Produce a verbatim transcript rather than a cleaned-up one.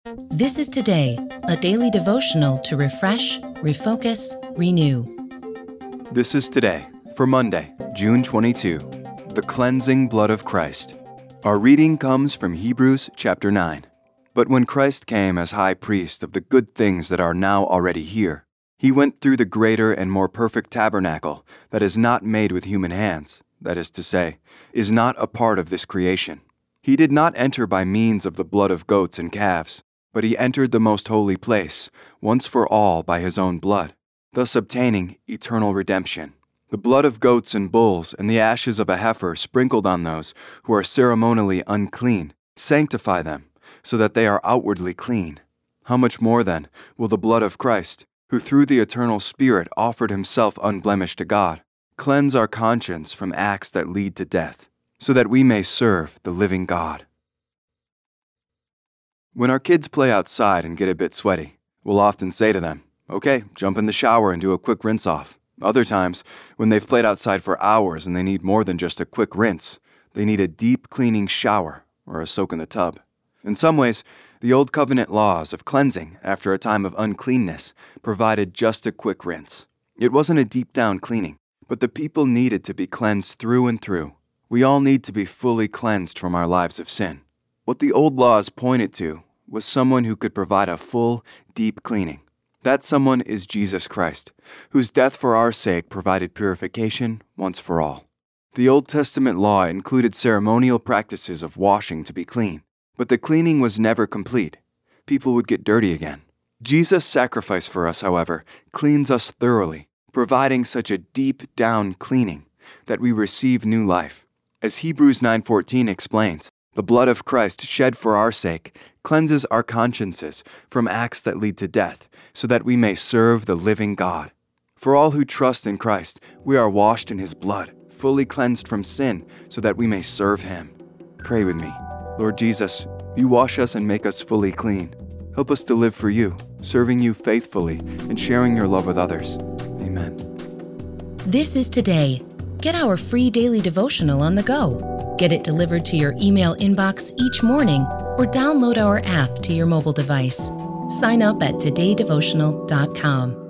This is Today, a daily devotional to refresh, refocus, renew. This is Today, for Monday, June twenty-second, the cleansing blood of Christ. Our reading comes from Hebrews chapter nine. But when Christ came as high priest of the good things that are now already here, he went through the greater and more perfect tabernacle that is not made with human hands, that is to say, is not a part of this creation. He did not enter by means of the blood of goats and calves, but he entered the most holy place, once for all by his own blood, thus obtaining eternal redemption. The blood of goats and bulls and the ashes of a heifer sprinkled on those who are ceremonially unclean sanctify them, so that they are outwardly clean. How much more then will the blood of Christ, who through the eternal Spirit offered himself unblemished to God, cleanse our conscience from acts that lead to death, so that we may serve the living God. When our kids play outside and get a bit sweaty, we'll often say to them, okay, jump in the shower and do a quick rinse off. Other times, when they've played outside for hours and they need more than just a quick rinse, they need a deep cleaning shower or a soak in the tub. In some ways, the Old Covenant laws of cleansing after a time of uncleanness provided just a quick rinse. It wasn't a deep down cleaning, but the people needed to be cleansed through and through. We all need to be fully cleansed from our lives of sin. What the old laws pointed to was someone who could provide a full, deep cleaning. That someone is Jesus Christ, whose death for our sake provided purification once for all. The Old Testament law included ceremonial practices of washing to be clean, but the cleaning was never complete. People would get dirty again. Jesus' sacrifice for us, however, cleans us thoroughly, providing such a deep down cleaning that we receive new life. As Hebrews nine fourteen explains, the blood of Christ shed for our sake cleanses our consciences from acts that lead to death, so that we may serve the living God. For all who trust in Christ, we are washed in his blood, fully cleansed from sin, so that we may serve him. Pray with me. Lord Jesus, you wash us and make us fully clean. Help us to live for you, serving you faithfully and sharing your love with others. Amen. This is Today. Get our free daily devotional on the go. Get it delivered to your email inbox each morning or download our app to your mobile device. Sign up at today devotional dot com.